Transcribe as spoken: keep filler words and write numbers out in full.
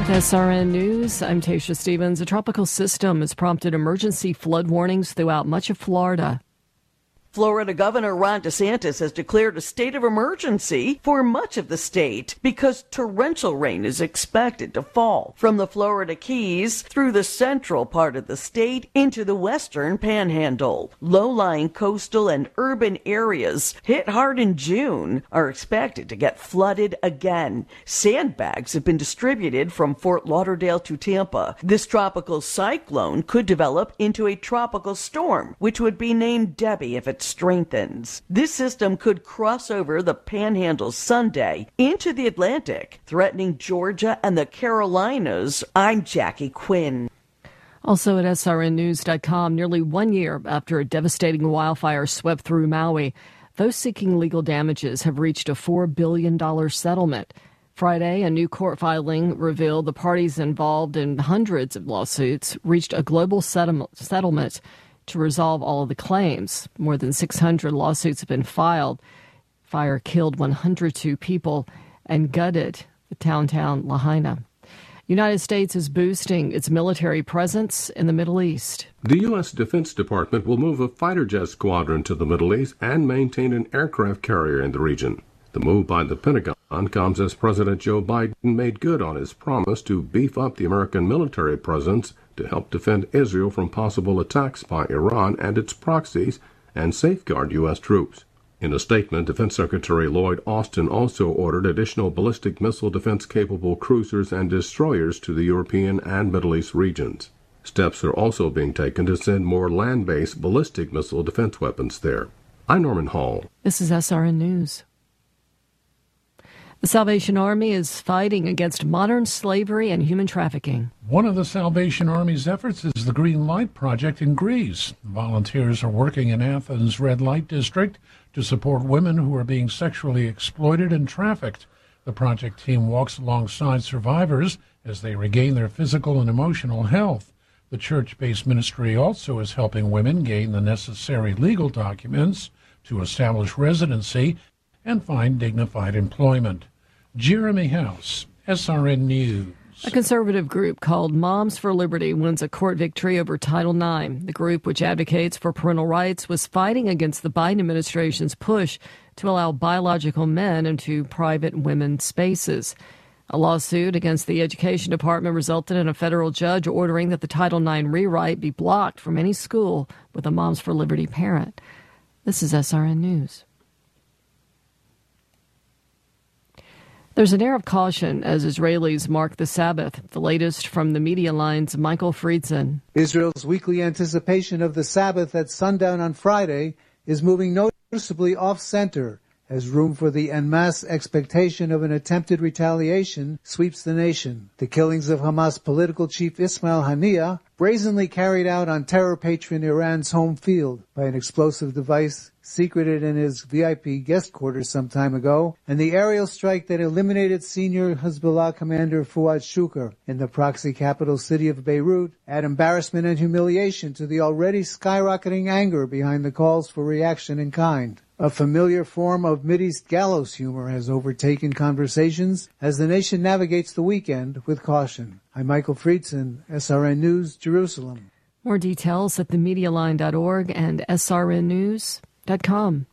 With S R N News, I'm Tasha Stevens. A tropical system has prompted emergency flood warnings throughout much of Florida. Florida Governor Ron DeSantis has declared a state of emergency for much of the state because torrential rain is expected to fall from the Florida Keys through the central part of the state into the western panhandle. Low-lying coastal and urban areas hit hard in June are expected to get flooded again. Sandbags have been distributed from Fort Lauderdale to Tampa. This tropical cyclone could develop into a tropical storm, which would be named Debbie if it strengthens. This system could cross over the Panhandle Sunday into the Atlantic, threatening Georgia and the Carolinas. I'm Jackie Quinn. Also at S R N news dot com, nearly one year after a devastating wildfire swept through Maui, those seeking legal damages have reached a four billion dollars settlement. Friday, a new court filing revealed the parties involved in hundreds of lawsuits reached a global settlement to resolve all of the claims. More than six hundred lawsuits have been filed. Fire killed one hundred two people and gutted the downtown Lahaina. United States is boosting its military presence in the Middle East. The U S. Defense Department will move a fighter jet squadron to the Middle East and maintain an aircraft carrier in the region. The move by the Pentagon comes as President Joe Biden made good on his promise to beef up the American military presence to help defend Israel from possible attacks by Iran and its proxies and safeguard U S troops. In a statement, Defense Secretary Lloyd Austin also ordered additional ballistic missile defense-capable cruisers and destroyers to the European and Middle East regions. Steps are also being taken to send more land-based ballistic missile defense weapons there. I'm Norman Hall. This is S R N News. The Salvation Army is fighting against modern slavery and human trafficking. One of the Salvation Army's efforts is the Green Light Project in Greece. Volunteers are working in Athens' Red Light District to support women who are being sexually exploited and trafficked. The project team walks alongside survivors as they regain their physical and emotional health. The church-based ministry also is helping women gain the necessary legal documents to establish residency and find dignified employment. Jeremy House, S R N News. A conservative group called Moms for Liberty wins a court victory over Title nine. The group, which advocates for parental rights, was fighting against the Biden administration's push to allow biological men into private women's spaces. A lawsuit against the Education Department resulted in a federal judge ordering that the Title nine rewrite be blocked from any school with a Moms for Liberty parent. This is S R N News. There's an air of caution as Israelis mark the Sabbath. The latest from the Media Line's Michael Friedson. Israel's weekly anticipation of the Sabbath at sundown on Friday is moving noticeably off-center as room for the en masse expectation of an attempted retaliation sweeps the nation. The killings of Hamas political chief Ismail Haniyeh, brazenly carried out on terror patron Iran's home field by an explosive device secreted in his V I P guest quarters some time ago, and the aerial strike that eliminated senior Hezbollah commander Fuad Shukr in the proxy capital city of Beirut add embarrassment and humiliation to the already skyrocketing anger behind the calls for reaction in kind. A familiar form of Mideast gallows humor has overtaken conversations as the nation navigates the weekend with caution. I'm Michael Friedson, S R N News, Jerusalem. More details at the media line dot org and S R N news dot com.